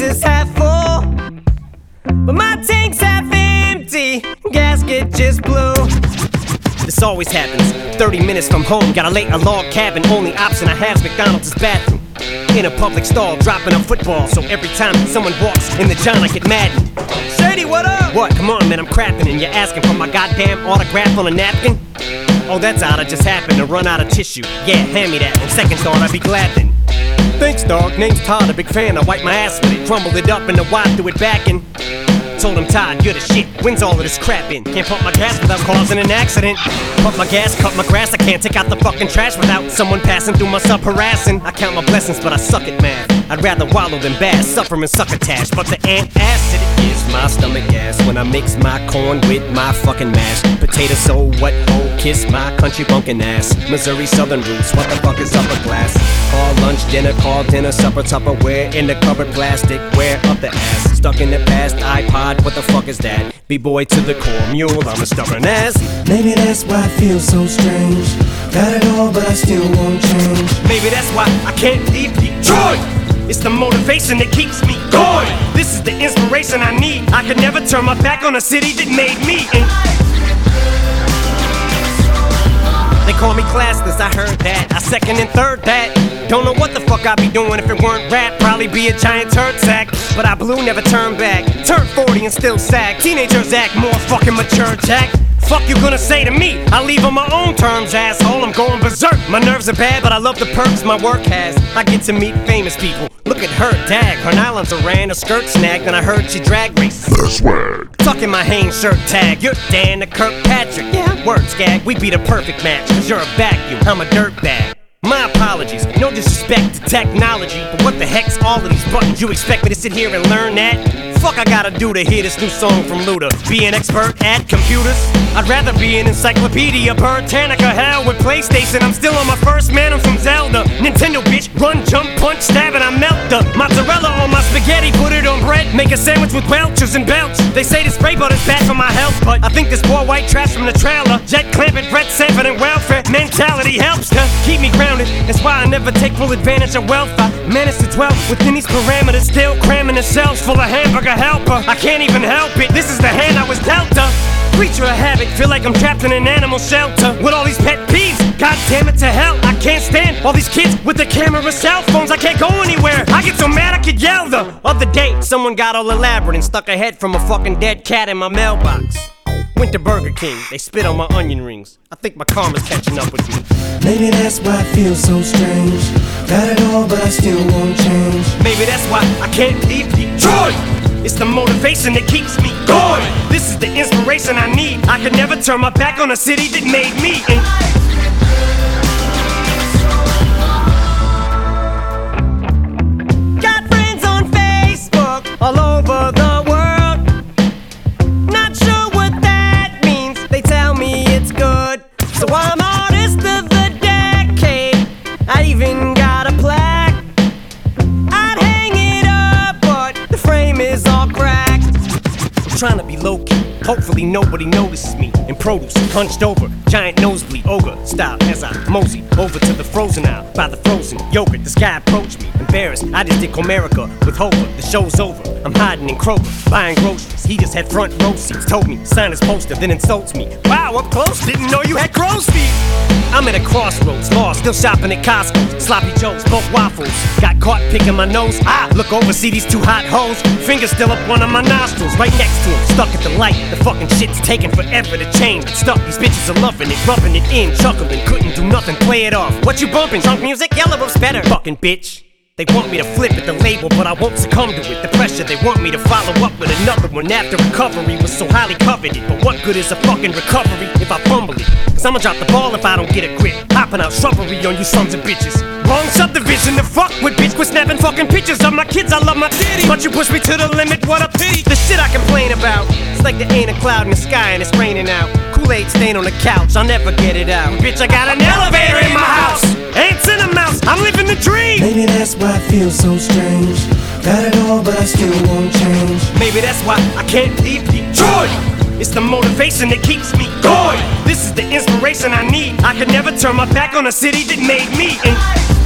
is half full, but my tank's half empty. Gasket just blew. This always happens. 30 minutes from home, gotta lay a log cabin. Only option I have's McDonald's bathroom. In a public stall, dropping a football. So every time someone walks in the John, I get maddened. Shady, what up? What? Come on, man, I'm crapping, and you're asking for my goddamn autograph on a napkin? Oh, that's odd, I just happened to run out of tissue. Yeah, hand me that. On second thought, I'd be glad then. Thanks, dog. Name's Todd, a big fan. I wipe my ass with it, crumbled it up, and the wipe threw it back in. Told him, Todd, you're the shit. When's all of this crap in? Can't pump my gas without causing an accident. Pump my gas, cut my grass. I can't take out the fucking trash without someone passing through my sub harassing. I count my blessings, but I suck at math. I'd rather wallow than bass, suffer and succotash. But the antacid is my stomach gas when I mix my corn with my fucking mash. Potato, so what? Oh, kiss my country bunkin' ass. Missouri Southern roots, what the fuck is upper class? Call lunch, call dinner, supper, Tupperware. In the cupboard, plastic, where up the ass. Stuck in the past, iPod, what the fuck is that? B-boy to the core, mule, I'm a stubborn ass. Maybe that's why I feel so strange. Got it all, but I still won't change. Maybe that's why I can't leave Detroit. It's the motivation that keeps me going. This is the inspiration I need. I could never turn my back on a city that made me. They call me classless, I heard that. I second and third that. Don't know what the fuck I'd be doing if it weren't rap. Probably be a giant turd sack. But I blew, never turned back. Turned 40 and still sag. Teenagers act more fucking mature, Jack. Fuck you gonna say to me? I leave on my own terms, asshole. I'm going berserk. My nerves are bad, but I love the perks my work has. I get to meet famous people. Look at her, dag. Her nylons are ran, a skirt snagged, and I heard she drag races. That's swag. Tucking my Hanes shirt tag. You're Dan the Kirkpatrick. Yeah, word skag. We be the perfect match. Cause you're a vacuum, I'm a dirtbag. My apologies, no disrespect to technology, but what the heck's all of these buttons? You expect me to sit here and learn that? Fuck I gotta do to hear this new song from Luda? Be an expert at computers? I'd rather be an encyclopedia, Britannica, hell with PlayStation. I'm still on my first man, I'm from Zelda. Nintendo bitch, run, jump, punch, stab, and I melt the mozzarella on my spaghetti, put it on bread, make a sandwich with Welchers and belts. They say this spray butter's bad for my health, but I think this poor white trash from the trailer, Jet clamping, Brett Sanford, and welfare mentality helps to keep me grounded. That's why I never take full advantage of wealth. I manage to dwell within these parameters, still cramming the shelves full of hamburger helper. I can't even help it, this is the hand I was dealt. Creature of habit, feel like I'm trapped in an animal shelter with all these pet peeves. God damn it to hell, I can't stand all these kids with their camera cell phones. I can't go anywhere, I get so mad I could yell. The other day, someone got all elaborate and stuck a head from a fucking dead cat in my mailbox. Went to Burger King, they spit on my onion rings. I think my karma's catching up with me. Maybe that's why I feel so strange. Got it all, but I still won't change. Maybe that's why I can't leave Detroit. It's the motivation that keeps me going. This is the inspiration I need. I could never turn my back on a city that made me. Got friends on Facebook all over the world. Not sure what that means. They tell me it's good. So I'm artist of the decade. I even got a plaque. I'd hang it up, but the frame is all cracked. I'm trying to be low-key. Hopefully nobody notices me. In produce, hunched over, giant nosebleed, ogre style as I mosey over to the frozen aisle by the frozen yogurt. This guy approached me, embarrassed. I just did Comerica with Hover. The show's over. I'm hiding in Kroger, buying groceries. He just had front row seats. Told me sign his poster, then insults me. Wow, up close, didn't know you had crow's feet. I'm at a crossroads, lost, still shopping at Costco. Sloppy Joes, both waffles. Got caught picking my nose. Look over, see these two hot hoes. Fingers still up one of my nostrils, right next to him. Stuck at the light. The fucking shit's taking forever to change. It's stuck, these bitches are loving it, rubbing it in, chuckling. Couldn't do nothing, play it off. What you bumping? Drunk music? Yellow Rope's better. Fucking bitch. They want me to flip at the label, but I won't succumb to it. The pressure, they want me to follow up with another one after recovery was so highly coveted. But what good is a fucking recovery if I fumble it? Cause I'ma drop the ball if I don't get a grip. Hopping out shrubbery on you sons of bitches. Wrong subdivision to fuck with, bitch. Quit snapping fucking pictures of my kids. I love my titties, but you push me to the limit, what a pity. The shit I complain about, it's like there ain't a cloud in the sky and it's raining out. Kool-Aid stain on the couch, I'll never get it out. Bitch, I got an elevator in my house. Ants in a mouse, I'm living the dream. Maybe that's why I feel so strange. Got it all, but I still won't change. Maybe that's why I can't leave Detroit. It's the motivation that keeps me going. This is the inspiration I need. I could never turn my back on a city that made me.